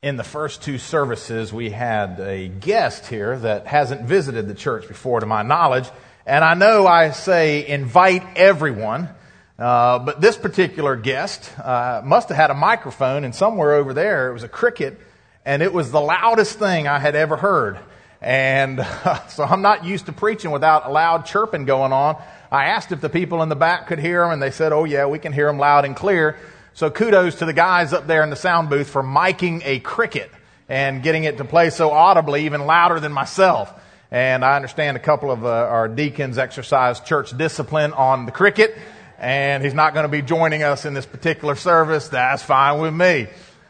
In the first two services, we had a guest here that hasn't visited the church before, to my knowledge. And I know I say invite everyone, but this particular guest must have had a microphone, and somewhere over there it was a cricket, and it was the loudest thing I had ever heard. And so I'm not used to preaching without a loud chirping going on. I asked if the people in the back could hear them, and they said, oh yeah, we can hear them loud and clear. So kudos to the guys up there in the sound booth for miking a cricket and getting it to play so audibly, even louder than myself. And I understand a couple of our deacons exercise church discipline on the cricket, and he's not going to be joining us in this particular service. That's fine with me.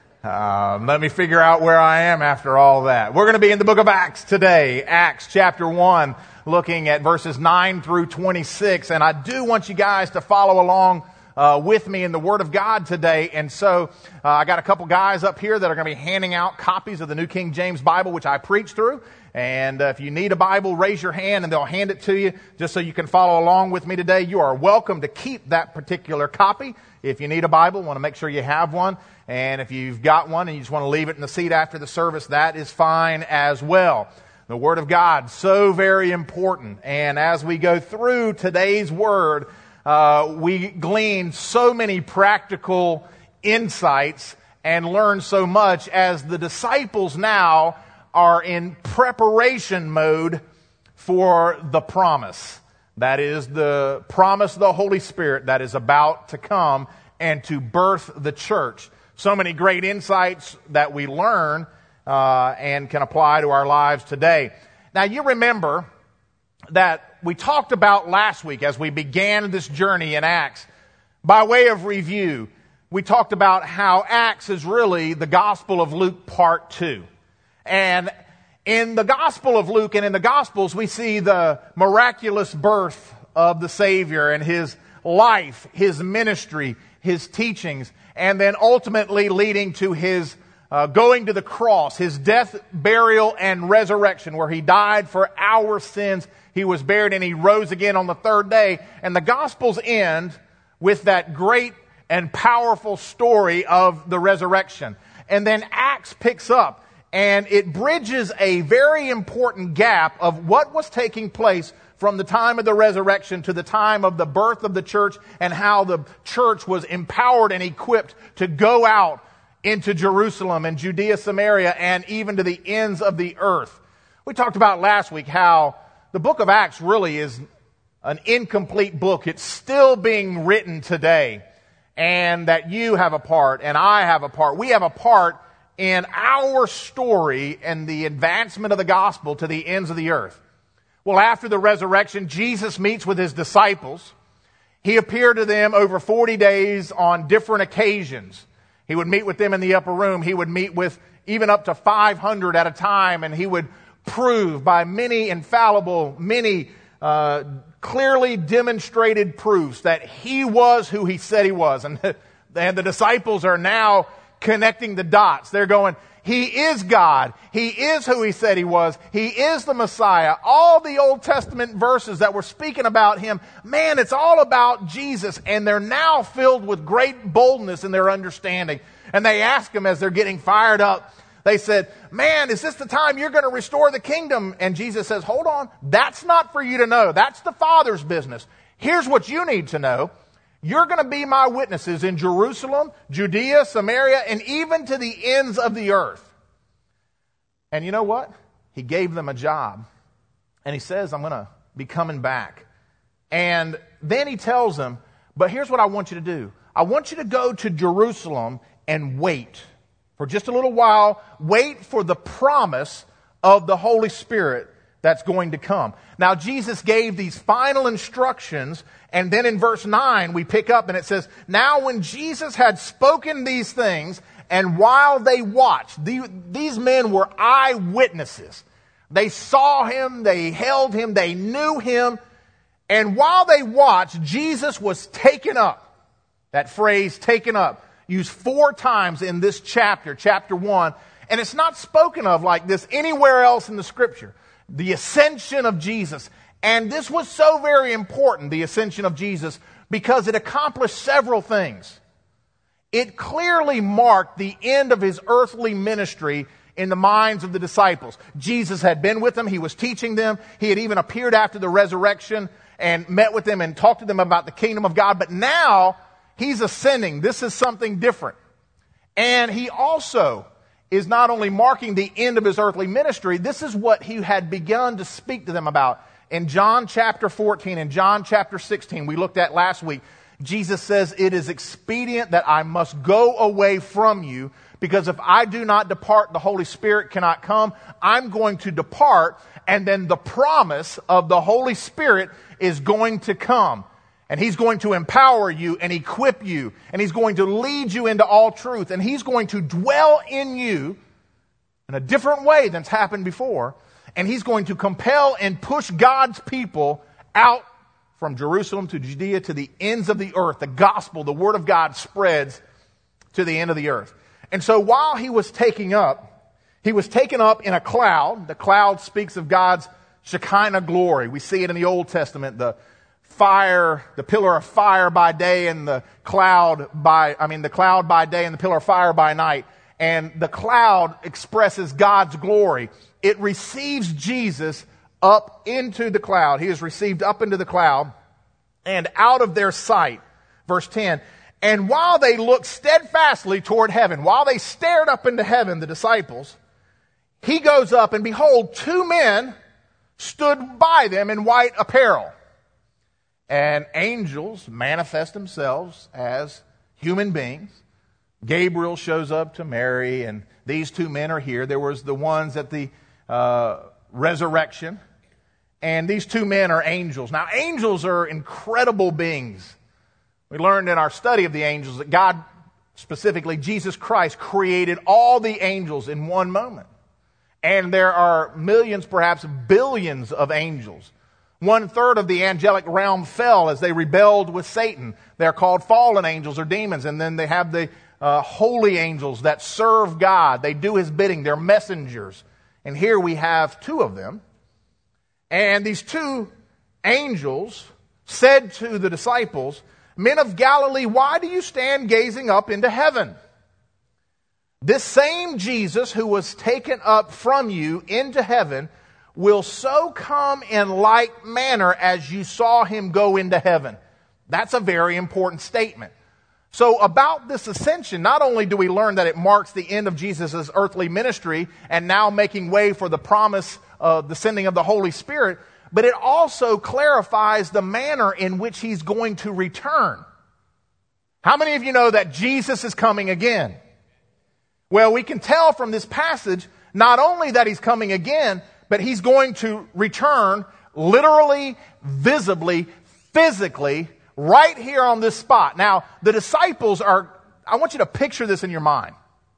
Let me figure out where I am after all that. We're going to be in the book of Acts today, Acts chapter 1, looking at verses 9 through 26. And I do want you guys to follow along with me in the Word of God today. And so I got a couple guys up here that are going to be handing out copies of the New King James Bible, which I preach through. And if you need a Bible, raise your hand and they'll hand it to you just so you can follow along with me today. You are welcome to keep that particular copy. If you need a Bible, want to make sure you have one. And if you've got one and you just want to leave it in the seat after the service, that is fine as well. The Word of God, so very important. And as we go through today's Word, we glean so many practical insights and learn so much as the disciples now are in preparation mode for the promise. That is the promise of the Holy Spirit that is about to come and to birth the church. So many great insights that we learn and can apply to our lives today. Now you remember that we talked about last week as we began this journey in Acts. By way of review, we talked about how Acts is really the Gospel of Luke part 2. And in the Gospel of Luke and in the Gospels, we see the miraculous birth of the Savior and His life, His ministry, His teachings, and then ultimately leading to His going to the cross, His death, burial, and resurrection, where He died for our sins. He was buried and He rose again on the third day. And the Gospels end with that great and powerful story of the resurrection. And then Acts picks up and it bridges a very important gap of what was taking place from the time of the resurrection to the time of the birth of the church, and how the church was empowered and equipped to go out into Jerusalem and Judea, Samaria, and even to the ends of the earth. We talked about last week how the book of Acts really is an incomplete book. It's still being written today, and that you have a part and I have a part. We have a part in our story and the advancement of the gospel to the ends of the earth. Well, after the resurrection, Jesus meets with His disciples. He appeared to them over 40 days on different occasions. He would meet with them in the upper room. He would meet with even up to 500 at a time, and He would prove by many infallible, many clearly demonstrated proofs that He was who He said He was. And the disciples are now connecting the dots. They're going, He is God. He is who He said He was. He is the Messiah. All the Old Testament verses that were speaking about Him, man, it's all about Jesus. And they're now filled with great boldness in their understanding. And they ask Him as they're getting fired up, they said, man, is this the time you're going to restore the kingdom? And Jesus says, hold on, that's not for you to know. That's the Father's business. Here's what you need to know. You're going to be my witnesses in Jerusalem, Judea, Samaria, and even to the ends of the earth. And you know what? He gave them a job. And He says, I'm going to be coming back. And then He tells them, but here's what I want you to do. I want you to go to Jerusalem and wait for just a little while. Wait for the promise of the Holy Spirit that's going to come. Now, Jesus gave these final instructions, and then in verse 9 we pick up and it says, now when Jesus had spoken these things, and while they watched, these men were eyewitnesses. They saw Him, they held Him, they knew Him, and while they watched, Jesus was taken up. That phrase, taken up, used 4 times in this chapter, chapter 1, and it's not spoken of like this anywhere else in the Scripture. The ascension of Jesus. And this was so very important, the ascension of Jesus, because it accomplished several things. it clearly marked the end of his earthly ministry in the minds of the disciples. Jesus had been with them. He was teaching them. He had even appeared after the resurrection and met with them and talked to them about the kingdom of God. But now he's ascending. This is something different. And he also is not only marking the end of his earthly ministry, this is what he had begun to speak to them about. In John chapter 14 and John chapter 16, we looked at last week, Jesus says, "It is expedient that I must go away from you, because if I do not depart, the Holy Spirit cannot come. I'm going to depart, and then the promise of the Holy Spirit is going to come. And He's going to empower you and equip you, and He's going to lead you into all truth, and He's going to dwell in you in a different way than's happened before, and He's going to compel and push God's people out from Jerusalem to Judea to the ends of the earth. The gospel, the word of God spreads to the end of the earth." And so while he was taken up in a cloud. The cloud speaks of God's Shekinah glory. We see it in the Old Testament, the pillar of fire by day and the cloud by day and the pillar of fire by night. And the cloud expresses God's glory. It receives Jesus up into the cloud. He is received up into the cloud and out of their sight. Verse 10, "And while they looked steadfastly toward heaven," while they stared up into heaven, the disciples, he goes up, and behold, two men stood by them in white apparel. And angels manifest themselves as human beings. Gabriel shows up to Mary, and these two men are here. There was the ones at the resurrection, and these two men are angels. Now, angels are incredible beings. We learned in our study of the angels that God, specifically Jesus Christ, created all the angels in one moment. And there are millions, perhaps billions of angels. 1/3 of the angelic realm fell as they rebelled with Satan. They're called fallen angels or demons. And then they have the holy angels that serve God. They do His bidding. They're messengers. And here we have two of them. And these two angels said to the disciples, "Men of Galilee, why do you stand gazing up into heaven? This same Jesus who was taken up from you into heaven will so come in like manner as you saw Him go into heaven." That's a very important statement. So about this ascension, not only do we learn that it marks the end of Jesus' earthly ministry and now making way for the promise of the sending of the Holy Spirit, but it also clarifies the manner in which He's going to return. How many of you know that Jesus is coming again? Well, we can tell from this passage not only that He's coming again, but He's going to return literally, visibly, physically, right here on this spot. Now, the disciples I want you to picture this in your mind.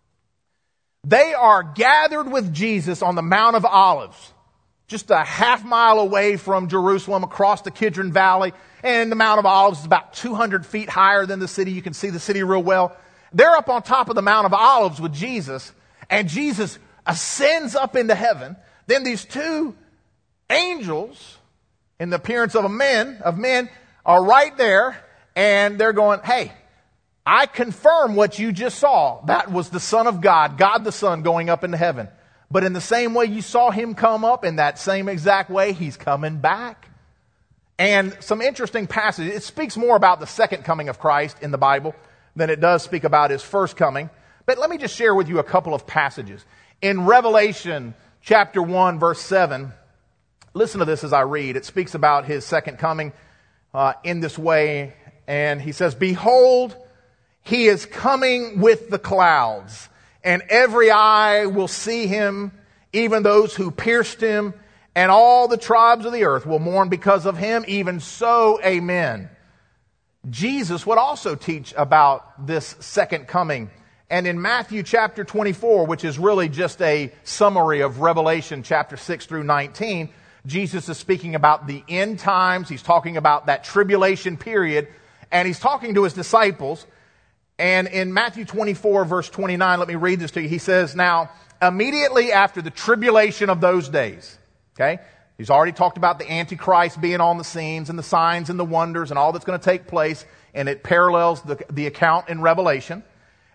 They are gathered with Jesus on the Mount of Olives, just a half mile away from Jerusalem, across the Kidron Valley. And the Mount of Olives is about 200 feet higher than the city. You can see the city real well. They're up on top of the Mount of Olives with Jesus, and Jesus ascends up into heaven. Then these two angels, in the appearance of men, are right there, and they're going, "Hey, I confirm what you just saw. That was the Son of God, God the Son, going up into heaven. But in the same way you saw Him come up, in that same exact way, He's coming back." And some interesting passages. It speaks more about the second coming of Christ in the Bible than it does speak about His first coming. But let me just share with you a couple of passages. In Revelation chapter 1, verse 7, listen to this as I read. It speaks about His second coming in this way. And He says, "Behold, He is coming with the clouds, and every eye will see Him, even those who pierced Him, and all the tribes of the earth will mourn because of Him. Even so, amen." Jesus would also teach about this second coming. And in Matthew chapter 24, which is really just a summary of Revelation chapter 6 through 19, Jesus is speaking about the end times. He's talking about that tribulation period, and He's talking to His disciples. And in Matthew 24, verse 29, let me read this to you. He says, "Now, immediately after the tribulation of those days," okay, He's already talked about the Antichrist being on the scenes and the signs and the wonders and all that's going to take place, and it parallels the account in Revelation.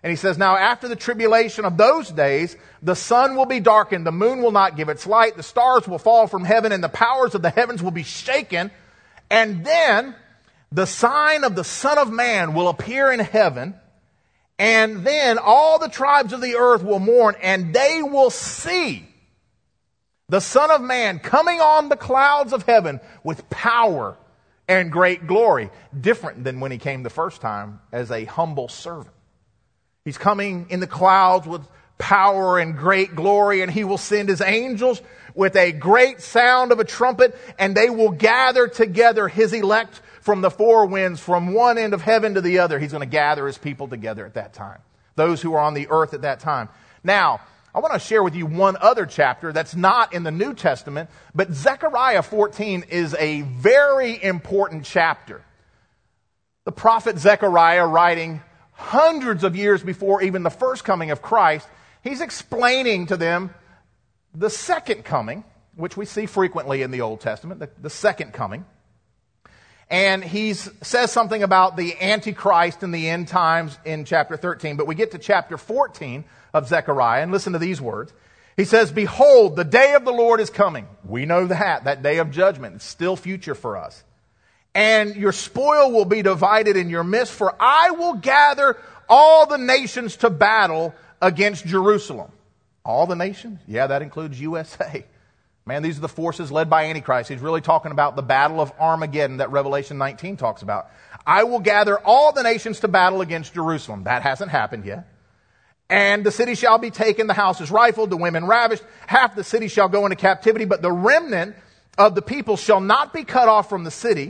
And he says, now after the tribulation of those days, the sun will be darkened, the moon will not give its light, the stars will fall from heaven, and the powers of the heavens will be shaken. And then the sign of the Son of Man will appear in heaven, and then all the tribes of the earth will mourn, and they will see the Son of Man coming on the clouds of heaven with power and great glory. Different than when he came the first time as a humble servant. He's coming in the clouds with power and great glory, and he will send his angels with a great sound of a trumpet, and they will gather together his elect from the four winds, from one end of heaven to the other. He's going to gather his people together at that time, those who are on the earth at that time. Now, I want to share with you one other chapter that's not in the New Testament, but Zechariah 14 is a very important chapter. The prophet Zechariah, writing hundreds of years before even the first coming of Christ, he's explaining to them the second coming, which we see frequently in the Old Testament, the second coming. And he says something about the Antichrist in the end times in chapter 13. But we get to chapter 14 of Zechariah, and listen to these words. He says, behold, the day of the Lord is coming. We know that day of judgment. It's still future for us. And your spoil will be divided in your midst, for I will gather all the nations to battle against Jerusalem. All the nations? Yeah, that includes USA. Man, these are the forces led by Antichrist. He's really talking about the battle of Armageddon that Revelation 19 talks about. I will gather all the nations to battle against Jerusalem. That hasn't happened yet. And the city shall be taken, the houses rifled, the women ravished. Half the city shall go into captivity, but the remnant of the people shall not be cut off from the city.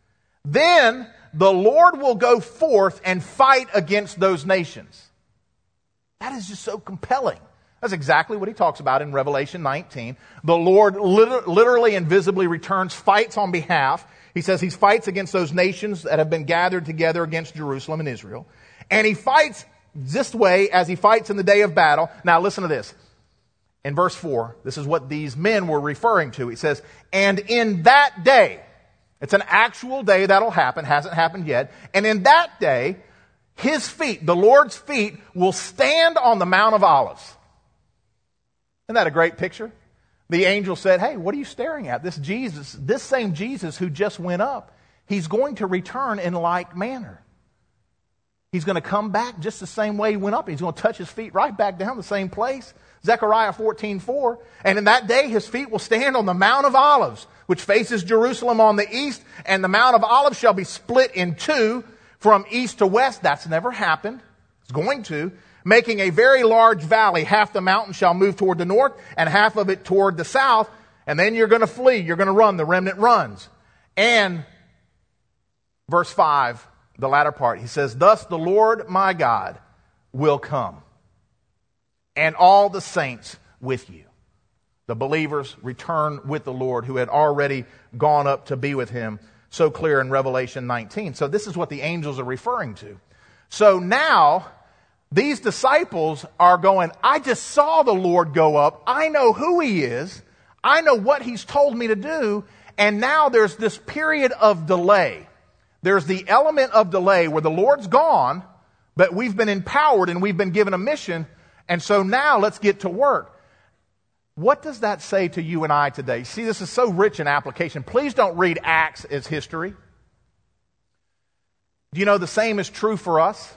Then the Lord will go forth and fight against those nations. That is just so compelling. That's exactly what he talks about in Revelation 19. The Lord literally and visibly returns, fights on behalf. He says he fights against those nations that have been gathered together against Jerusalem and Israel. And he fights this way as he fights in the day of battle. Now listen to this. In verse 4, this is what these men were referring to. He says, and in that day, it's an actual day that'll happen, hasn't happened yet. And in that day, his feet, the Lord's feet, will stand on the Mount of Olives. Isn't that a great picture? The angel said, hey, what are you staring at? This Jesus, this same Jesus who just went up, he's going to return in like manner. He's going to come back just the same way he went up. He's going to touch his feet right back down the same place. Zechariah 14:4. And in that day his feet will stand on the Mount of Olives, which faces Jerusalem on the east, and the Mount of Olives shall be split in two from east to west. That's never happened. It's going to. Making a very large valley. Half the mountain shall move toward the north, and half of it toward the south. And then you're going to flee. You're going to run. The remnant runs. And verse 5, the latter part, he says, thus the Lord my God will come, and all the saints with you. The believers return with the Lord who had already gone up to be with him. So clear in Revelation 19. So this is what the angels are referring to. So now these disciples are going, I just saw the Lord go up. I know who he is. I know what he's told me to do. And now there's this period of delay. There's the element of delay where the Lord's gone, but we've been empowered and we've been given a mission. And so now let's get to work. What does that say to you and I today? See, this is so rich in application. Please don't read Acts as history. Do you know the same is true for us?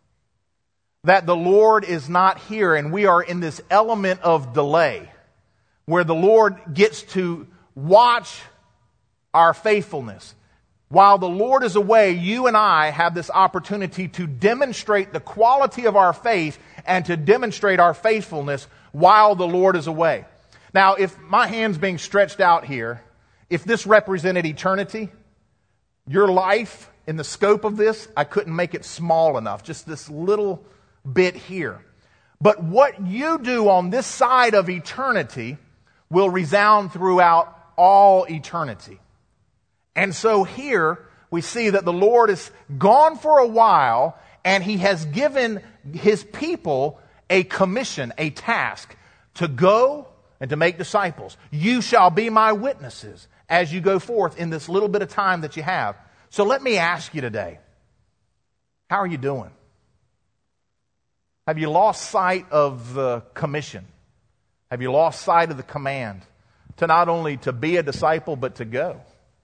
That the Lord is not here and we are in this element of delay where the Lord gets to watch our faithfulness. While the Lord is away, you and I have this opportunity to demonstrate the quality of our faith and to demonstrate our faithfulness while the Lord is away. Now, if my hand's being stretched out here, if this represented eternity, your life in the scope of this, I couldn't make it small enough, just this little bit here. But what you do on this side of eternity will resound throughout all eternity. And so here we see that the Lord is gone for a while and he has given his people a commission, a task to go and to make disciples. You shall be my witnesses as you go forth in this little bit of time that you have. So let me ask you today, how are you doing? Have you lost sight of the commission? Have you lost sight of the command to not only to be a disciple, but to go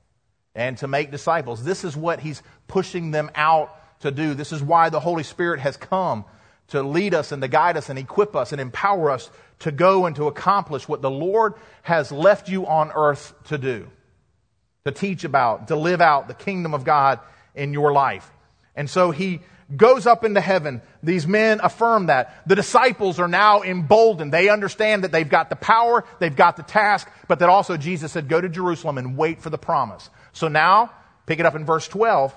and to make disciples? This is what he's pushing them out to do. This is why the Holy Spirit has come to lead us and to guide us and equip us and empower us to go and to accomplish what the Lord has left you on earth to do, to teach about, to live out the kingdom of God in your life. And so he goes up into heaven. These men affirm that. The disciples are now emboldened. They understand that they've got the power, they've got the task, but that also Jesus said, go to Jerusalem and wait for the promise. So now, pick it up in verse 12.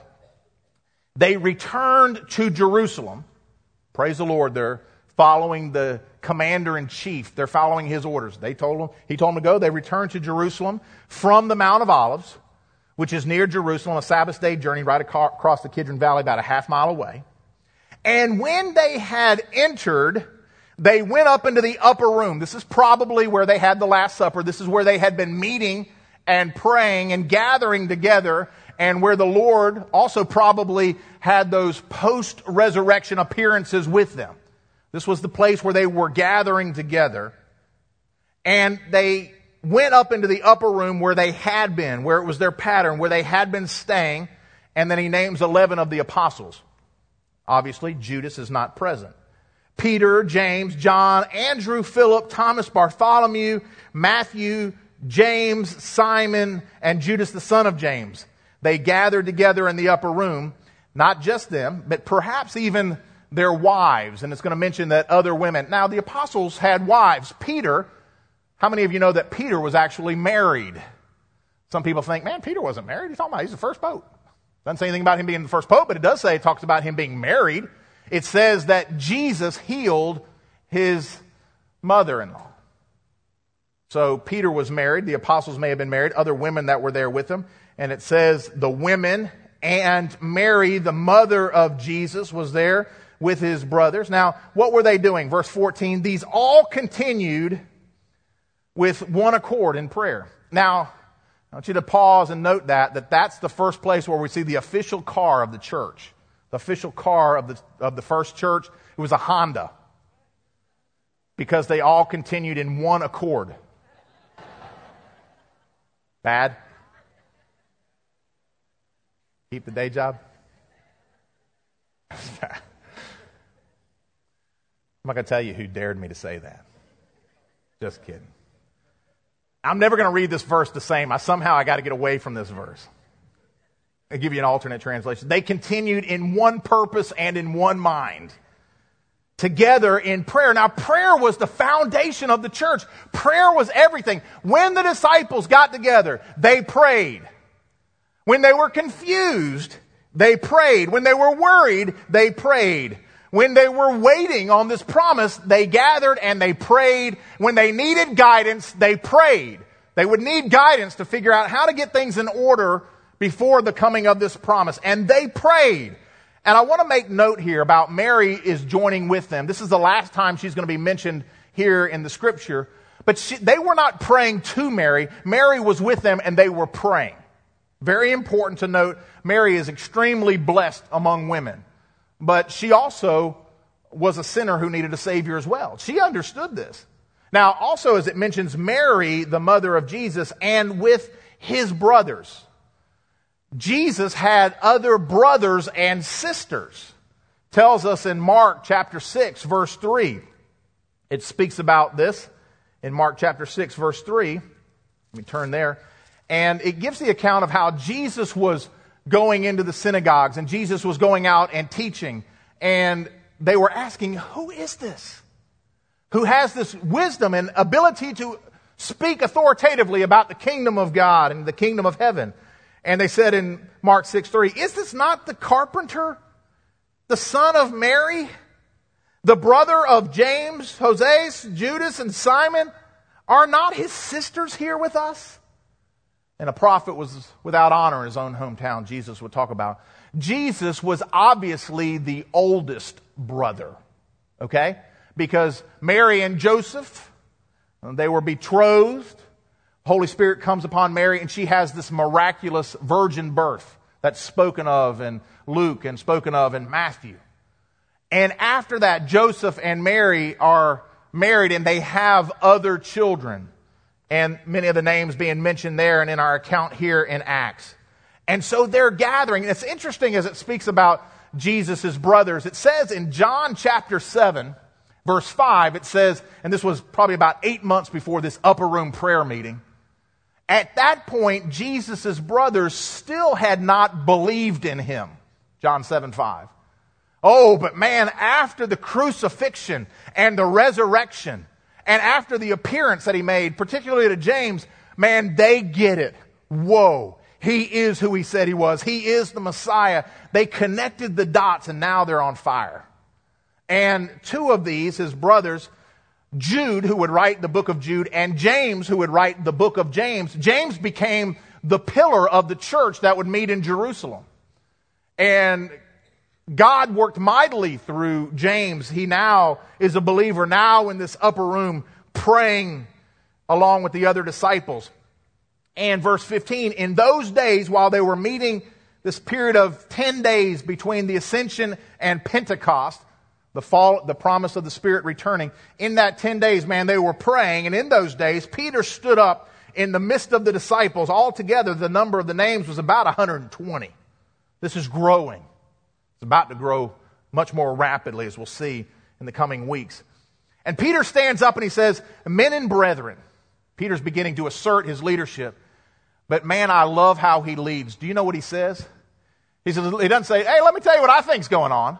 They returned to Jerusalem. Praise the Lord, they're following the commander-in-chief. They're following his orders. He told them to go. They returned to Jerusalem from the Mount of Olives, which is near Jerusalem, a Sabbath day journey right across the Kidron Valley, about a half mile away. And when they had entered, they went up into the upper room. This is probably where they had the Last Supper. This is where they had been meeting and praying and gathering together, and where the Lord also probably had those post-resurrection appearances with them. This was the place where they were gathering together. And they went up into the upper room where they had been, where it was their pattern, where they had been staying. And then he names 11 of the apostles. Obviously, Judas is not present. Peter, James, John, Andrew, Philip, Thomas, Bartholomew, Matthew, James, Simon, and Judas the son of James. They gathered together in the upper room. Not just them, but perhaps even their wives. And it's going to mention that other women. Now, the apostles had wives. Peter, how many of you know that Peter was actually married? Some people think, man, Peter wasn't married. He's talking about he's the first pope. Doesn't say anything about him being the first pope, but it talks about him being married. It says that Jesus healed his mother-in-law. So Peter was married. The apostles may have been married. Other women that were there with him. And it says the women and Mary, the mother of Jesus, was there with his brothers. Now, what were they doing? Verse 14, these all continued with one accord in prayer. Now, I want you to pause and note that's the first place where we see the official car of the church. The official car of the first church, it was a Honda. Because they all continued in one accord. Bad? Keep the day job? I'm not going to tell you who dared me to say that. Just kidding. I'm never going to read this verse the same. Somehow I got to get away from this verse. I'll give you an alternate translation. They continued in one purpose and in one mind, together in prayer. Now, prayer was the foundation of the church. Prayer was everything. When the disciples got together, they prayed. When they were confused, they prayed. When they were worried, they prayed. When they were waiting on this promise, they gathered and they prayed. When they needed guidance, they prayed. They would need guidance to figure out how to get things in order before the coming of this promise. And they prayed. And I want to make note here about Mary is joining with them. This is the last time she's going to be mentioned here in the scripture. But they were not praying to Mary. Mary was with them and they were praying. Very important to note, Mary is extremely blessed among women. But she also was a sinner who needed a Savior as well. She understood this. Now, also as it mentions Mary, the mother of Jesus, and with his brothers. Jesus had other brothers and sisters. Tells us in Mark chapter 6, verse 3. It speaks about this in Mark chapter 6, verse 3. Let me turn there. And it gives the account of how Jesus was going into the synagogues and Jesus was going out and teaching. And they were asking, who is this? Who has this wisdom and ability to speak authoritatively about the kingdom of God and the kingdom of heaven? And they said in Mark 6:3, is this not the carpenter, the son of Mary, the brother of James, Jose, Judas, and Simon? Are not his sisters here with us? And a prophet was without honor in his own hometown, Jesus would talk about. Jesus was obviously the oldest brother, okay? Because Mary and Joseph, they were betrothed. Holy Spirit comes upon Mary and she has this miraculous virgin birth that's spoken of in Luke and spoken of in Matthew. And after that, Joseph and Mary are married and they have other children. And many of the names being mentioned there and in our account here in Acts. And so they're gathering. And it's interesting as it speaks about Jesus' brothers. It says in John chapter 7, verse 5, it says, and this was probably about 8 months before this upper room prayer meeting. At that point, Jesus' brothers still had not believed in him. John 7:5. Oh, but man, after the crucifixion and the resurrection, and after the appearance that he made, particularly to James, man, they get it. Whoa, he is who he said he was. He is the Messiah. They connected the dots, and now they're on fire. And two of these, his brothers, Jude, who would write the book of Jude, and James, who would write the book of James. James became the pillar of the church that would meet in Jerusalem. And God worked mightily through James. He now is a believer now in this upper room praying along with the other disciples. And verse 15, in those days while they were meeting, this period of 10 days between the ascension and Pentecost, the promise of the Spirit returning, in that 10 days, man, they were praying. And in those days, Peter stood up in the midst of the disciples. Altogether, the number of the names was about 120. This is growing. It's about to grow much more rapidly, as we'll see in the coming weeks. And Peter stands up and he says, men and brethren. Peter's beginning to assert his leadership. But man, I love how he leads. Do you know what he says? He doesn't say, hey, let me tell you what I think's going on.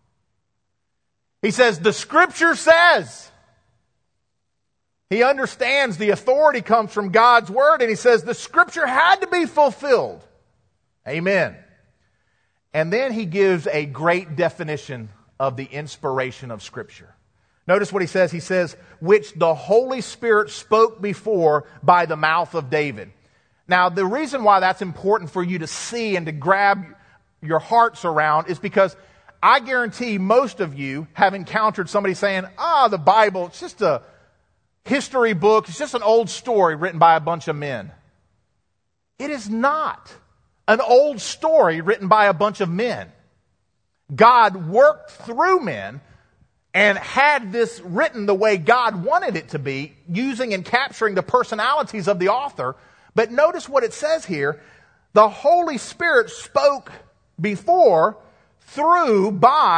He says, the Scripture says. He understands the authority comes from God's Word, and he says the Scripture had to be fulfilled. Amen. And then he gives a great definition of the inspiration of Scripture. Notice what he says. He says, which the Holy Spirit spoke before by the mouth of David. Now, the reason why that's important for you to see and to grab your hearts around is because I guarantee most of you have encountered somebody saying, the Bible, it's just a history book. It's just an old story written by a bunch of men. It is not an old story written by a bunch of men. God worked through men and had this written the way God wanted it to be, using and capturing the personalities of the author. But notice what it says here. The Holy Spirit spoke before through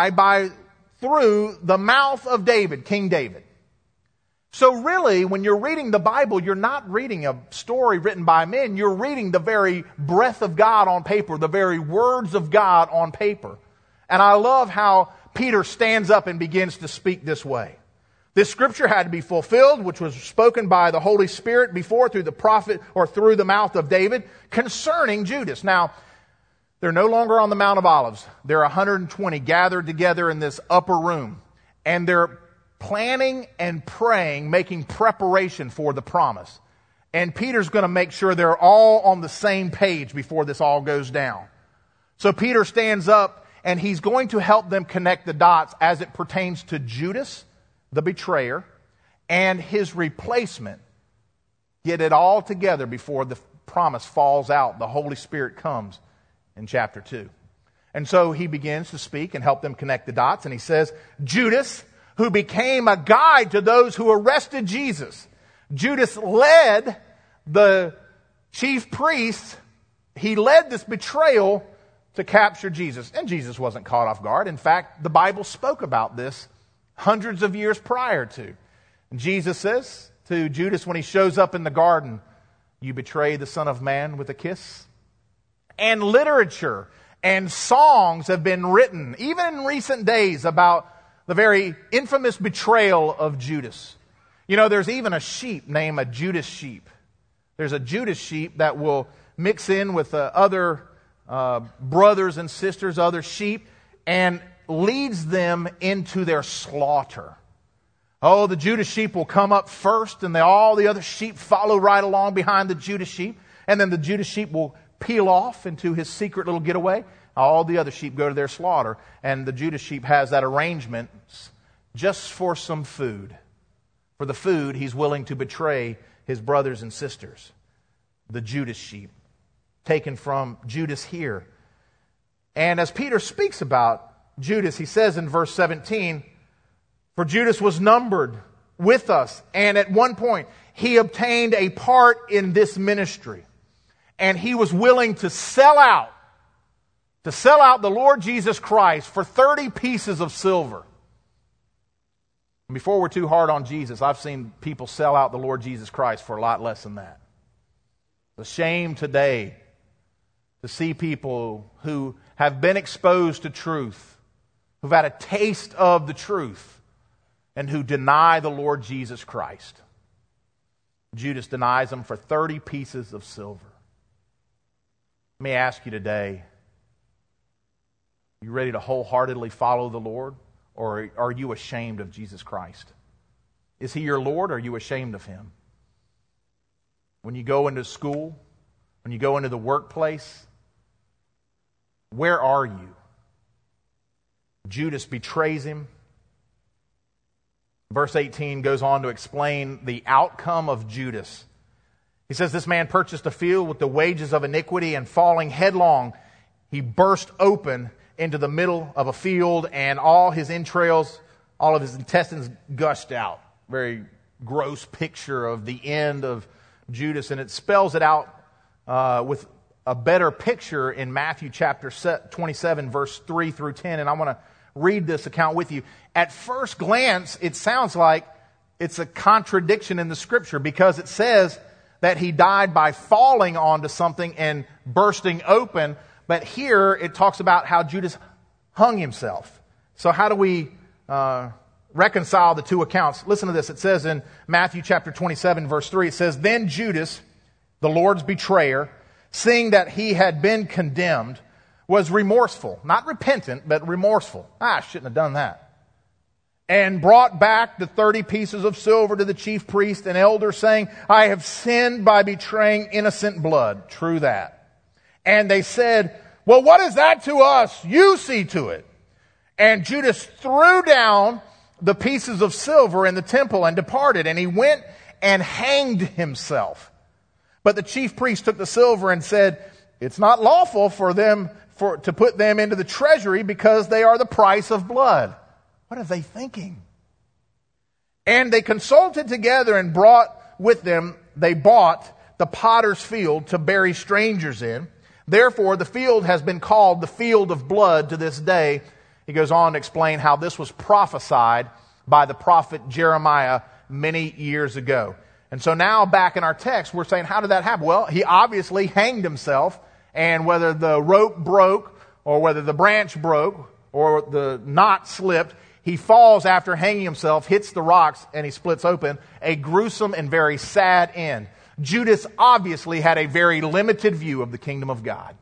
the mouth of David, King David. So really, when you're reading the Bible, you're not reading a story written by men. You're reading the very breath of God on paper, the very words of God on paper. And I love how Peter stands up and begins to speak this way. This scripture had to be fulfilled, which was spoken by the Holy Spirit before through the prophet or through the mouth of David concerning Judas. Now, they're no longer on the Mount of Olives. There are 120 gathered together in this upper room. And they're planning and praying, making preparation for the promise. And Peter's going to make sure they're all on the same page before this all goes down. So Peter stands up and he's going to help them connect the dots as it pertains to Judas, the betrayer, and his replacement. Get it all together before the promise falls out. The Holy Spirit comes in chapter 2. And so he begins to speak and help them connect the dots. And he says, Judas, who became a guide to those who arrested Jesus. Judas led the chief priests. He led this betrayal to capture Jesus. And Jesus wasn't caught off guard. In fact, the Bible spoke about this hundreds of years prior to. And Jesus says to Judas when he shows up in the garden, you betray the Son of Man with a kiss? And literature and songs have been written, even in recent days, about the very infamous betrayal of Judas. You know, there's even a sheep named a Judas sheep. There's a Judas sheep that will mix in with other brothers and sisters, other sheep, and leads them into their slaughter. Oh, the Judas sheep will come up first, and all the other sheep follow right along behind the Judas sheep. And then the Judas sheep will peel off into his secret little getaway. All the other sheep go to their slaughter. And the Judas sheep has that arrangement just for some food. For the food, he's willing to betray his brothers and sisters. The Judas sheep, taken from Judas here. And as Peter speaks about Judas, he says in verse 17, for Judas was numbered with us, and at one point he obtained a part in this ministry, and he was willing to sell out the Lord Jesus Christ for 30 pieces of silver. And before we're too hard on Jesus, I've seen people sell out the Lord Jesus Christ for a lot less than that. It's a shame today to see people who have been exposed to truth, who've had a taste of the truth, and who deny the Lord Jesus Christ. Judas denies him for 30 pieces of silver. Let me ask you today, are you ready to wholeheartedly follow the Lord, or are you ashamed of Jesus Christ? Is He your Lord, or are you ashamed of Him? When you go into school, when you go into the workplace, where are you? Judas betrays Him. Verse 18 goes on to explain the outcome of Judas. He says, this man purchased a field with the wages of iniquity, and falling headlong, he burst open into the middle of a field, and all his entrails, all of his intestines gushed out. Very gross picture of the end of Judas, and it spells it out with a better picture in Matthew chapter 27, verse 3 through 10, and I want to read this account with you. At first glance, it sounds like it's a contradiction in the Scripture, because it says that he died by falling onto something and bursting open, but here it talks about how Judas hung himself. So how do we reconcile the two accounts? Listen to this. It says in Matthew chapter 27, verse 3, it says, then Judas, the Lord's betrayer, seeing that he had been condemned, was remorseful. Not repentant, but remorseful. I shouldn't have done that. And brought back the 30 pieces of silver to the chief priest and elder, saying, I have sinned by betraying innocent blood. True that. And they said, well, what is that to us? You see to it. And Judas threw down the pieces of silver in the temple and departed, and he went and hanged himself. But the chief priest took the silver and said, it's not lawful for them to put them into the treasury, because they are the price of blood. What are they thinking? And they consulted together and they bought the potter's field to bury strangers in. Therefore, the field has been called the field of blood to this day. He goes on to explain how this was prophesied by the prophet Jeremiah many years ago. And so now back in our text, we're saying, how did that happen? Well, he obviously hanged himself, and whether the rope broke or whether the branch broke or the knot slipped, he falls after hanging himself, hits the rocks, and he splits open. A gruesome and very sad end. Judas obviously had a very limited view of the kingdom of God.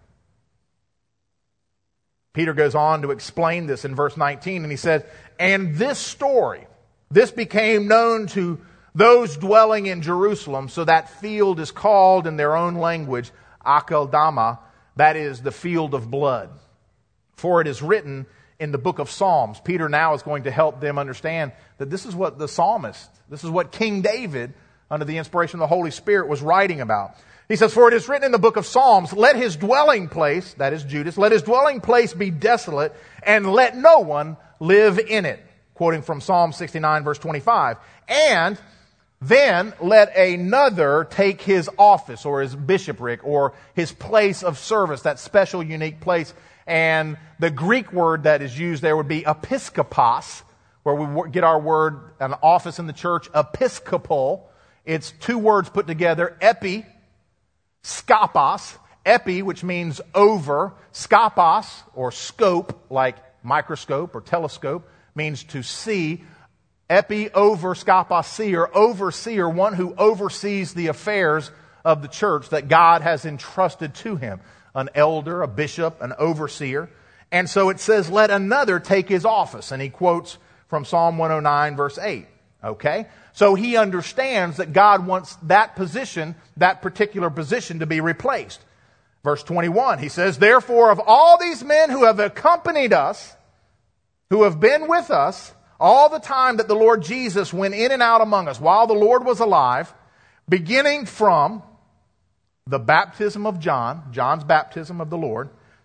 Peter goes on to explain this in verse 19, and he said, and this story, this became known to those dwelling in Jerusalem, so that field is called in their own language, Akeldama, that is the field of blood. For it is written in the book of Psalms. Peter now is going to help them understand that this is what the psalmist, this is what King David, under the inspiration of the Holy Spirit, was writing about. He says, for it is written in the book of Psalms, let his dwelling place, that is Judas, let his dwelling place be desolate, and let no one live in it. Quoting from Psalm 69, verse 25. And then let another take his office or his bishopric or his place of service, that special, unique place. And the Greek word that is used there would be episkopos, where we get our word, an office in the church, episcopal. It's two words put together, epi, skopos. Epi, which means over. Skopos, or scope, like microscope or telescope, means to see. Epi, over, skopos, seer, overseer, one who oversees the affairs of the church that God has entrusted to him. An elder, a bishop, an overseer. And so it says, let another take his office. And he quotes from Psalm 109, verse 8. Okay? So he understands that God wants that position, that particular position, to be replaced. Verse 21, he says, therefore of all these men who have accompanied us, who have been with us, all the time that the Lord Jesus went in and out among us, while the Lord was alive, beginning from the baptism of John, John's baptism of the Lord,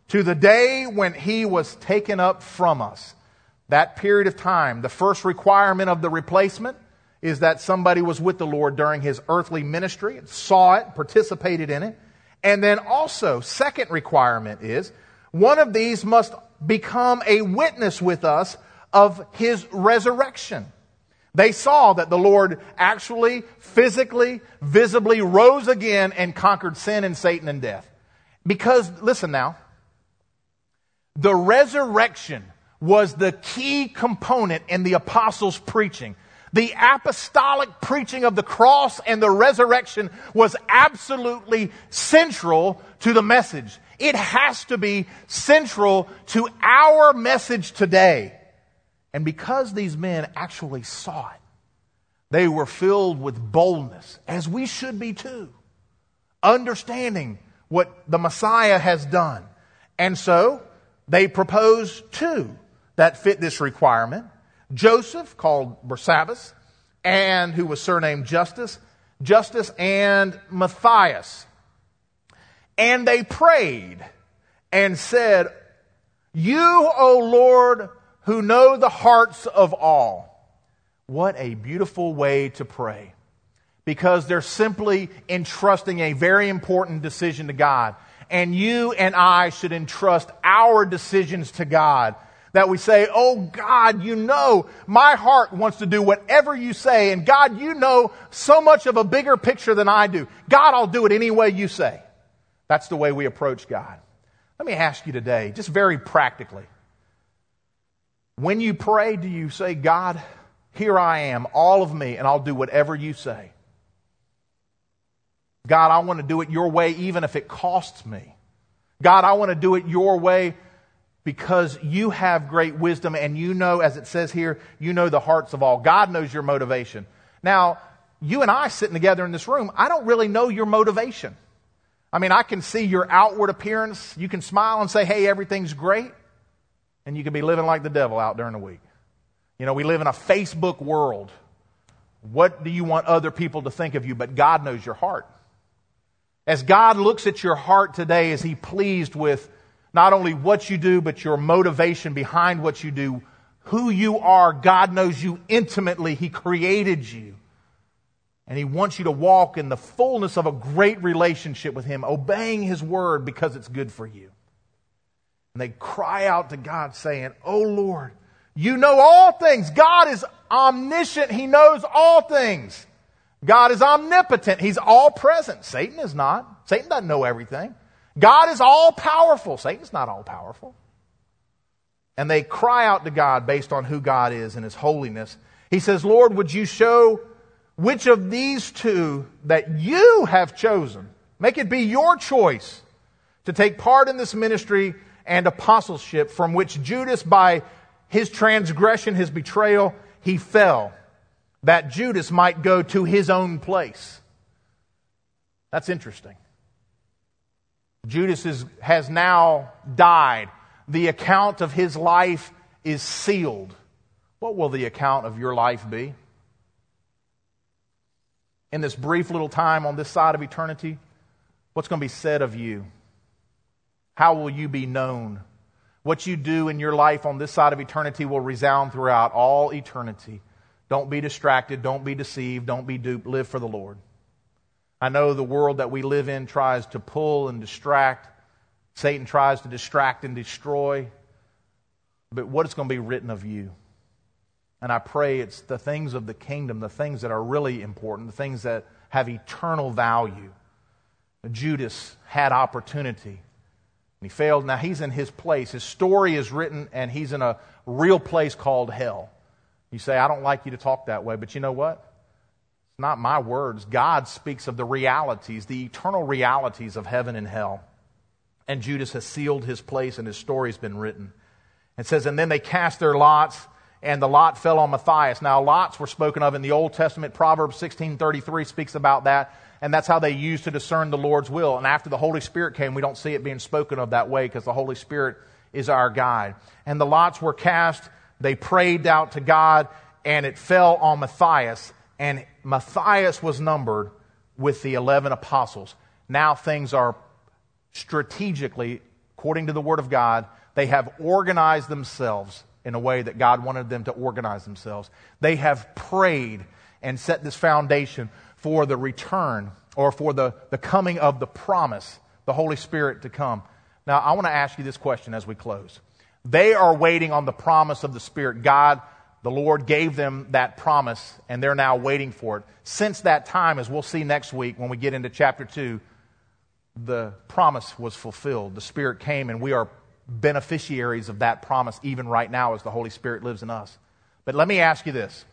to the day when he was taken up from us. That period of time, the first requirement of the replacement is that somebody was with the Lord during his earthly ministry, saw it, participated in it. And then also, second requirement is, one of these must become a witness with us of his resurrection. They saw that the Lord actually, physically, visibly rose again and conquered sin and Satan and death. Because, listen now, the resurrection was the key component in the apostles' preaching. The apostolic preaching of the cross and the resurrection was absolutely central to the message. It has to be central to our message today. And because these men actually saw it, they were filled with boldness, as we should be too, understanding what the Messiah has done. And so they proposed two that fit this requirement. Joseph, called Barsabbas, and who was surnamed Justus, and Matthias. And they prayed and said, "You, O Lord, who know the hearts of all." What a beautiful way to pray. Because they're simply entrusting a very important decision to God. And you and I should entrust our decisions to God. That we say, "Oh God, you know my heart wants to do whatever you say. And God, you know so much of a bigger picture than I do. God, I'll do it any way you say." That's the way we approach God. Let me ask you today, just very practically. When you pray, do you say, "God, here I am, all of me, and I'll do whatever you say"? God, I want to do it your way even if it costs me. God, I want to do it your way because you have great wisdom and you know, as it says here, you know the hearts of all. God knows your motivation. Now, you and I sitting together in this room, I don't really know your motivation. I mean, I can see your outward appearance. You can smile and say, "Hey, everything's great." And you can be living like the devil out during the week. You know, we live in a Facebook world. What do you want other people to think of you? But God knows your heart. As God looks at your heart today, is He pleased with not only what you do, but your motivation behind what you do, who you are? God knows you intimately. He created you. And He wants you to walk in the fullness of a great relationship with Him, obeying His word because it's good for you. And they cry out to God saying, "Oh Lord, you know all things." God is omniscient. He knows all things. God is omnipotent. He's all present. Satan is not. Satan doesn't know everything. God is all powerful. Satan's not all powerful. And they cry out to God based on who God is and His holiness. He says, "Lord, would you show which of these two that you have chosen, make it be your choice to take part in this ministry and apostleship from which Judas, by his transgression, his betrayal, he fell, that Judas might go to his own place." That's interesting. Judas has now died. The account of his life is sealed. What will the account of your life be? In this brief little time on this side of eternity, what's going to be said of you? How will you be known? What you do in your life on this side of eternity will resound throughout all eternity. Don't be distracted. Don't be deceived. Don't be duped. Live for the Lord. I know the world that we live in tries to pull and distract. Satan tries to distract and destroy. But what is going to be written of you? And I pray it's the things of the kingdom, the things that are really important, the things that have eternal value. Judas had opportunity, and he failed. Now he's in his place. His story is written, and he's in a real place called hell. You say, "I don't like you to talk that way," but you know what? It's not my words. God speaks of the realities, the eternal realities of heaven and hell. And Judas has sealed his place, and his story's been written. It says, "And then they cast their lots, and the lot fell on Matthias." Now, lots were spoken of in the Old Testament. Proverbs 16:33 speaks about that, and that's how they used to discern the Lord's will. And after the Holy Spirit came, we don't see it being spoken of that way because the Holy Spirit is our guide. And the lots were cast. They prayed out to God, and it fell on Matthias. And Matthias was numbered with the 11 apostles. Now things are strategically according to the Word of God. They have organized themselves in a way that God wanted them to organize themselves. They have prayed and set this foundation for the return or for the coming of the promise, the Holy Spirit to come. Now, I want to ask you this question as we close. They are waiting on the promise of the Spirit. God, the Lord, gave them that promise, and they're now waiting for it. Since that time, as we'll see next week when we get into chapter 2, the promise was fulfilled. The Spirit came, and we are beneficiaries of that promise even right now as the Holy Spirit lives in us. But let me ask you this.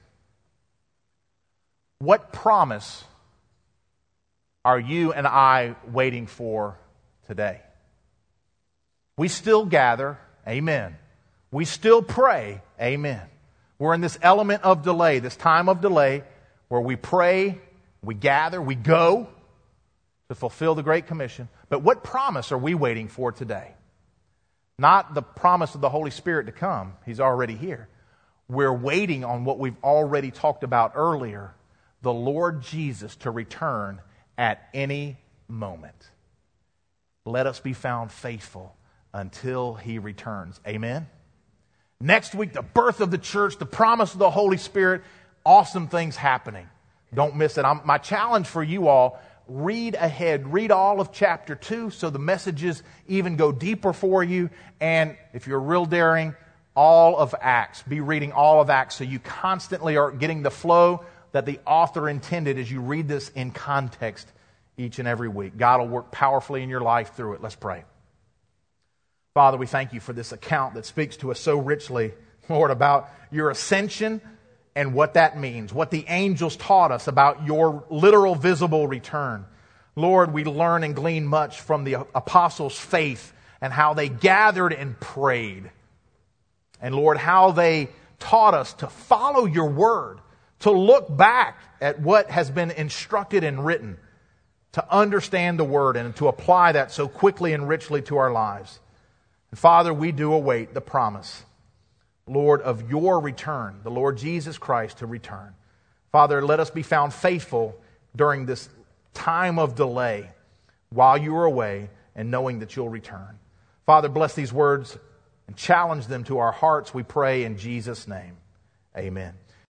What promise are you and I waiting for today? We still gather, amen. We still pray, amen. We're in this element of delay, this time of delay, where we pray, we gather, we go to fulfill the Great Commission. But what promise are we waiting for today? Not the promise of the Holy Spirit to come. He's already here. We're waiting on what we've already talked about earlier, the Lord Jesus to return at any moment. Let us be found faithful until He returns. Amen? Next week, the birth of the church, the promise of the Holy Spirit, awesome things happening. Don't miss it. My challenge for you all, read ahead. Read all of chapter 2 so the messages even go deeper for you. And if you're real daring, all of Acts. Be reading all of Acts so you constantly are getting the flow that the author intended as you read this in context each and every week. God will work powerfully in your life through it. Let's pray. Father, we thank you for this account that speaks to us so richly, Lord, about your ascension and what that means, what the angels taught us about your literal visible return. Lord, we learn and glean much from the apostles' faith and how they gathered and prayed. And Lord, how they taught us to follow your word, to look back at what has been instructed and written, to understand the word and to apply that so quickly and richly to our lives. And Father, we do await the promise, Lord, of your return, the Lord Jesus Christ to return. Father, let us be found faithful during this time of delay while you are away and knowing that you'll return. Father, bless these words and challenge them to our hearts, we pray in Jesus' name. Amen.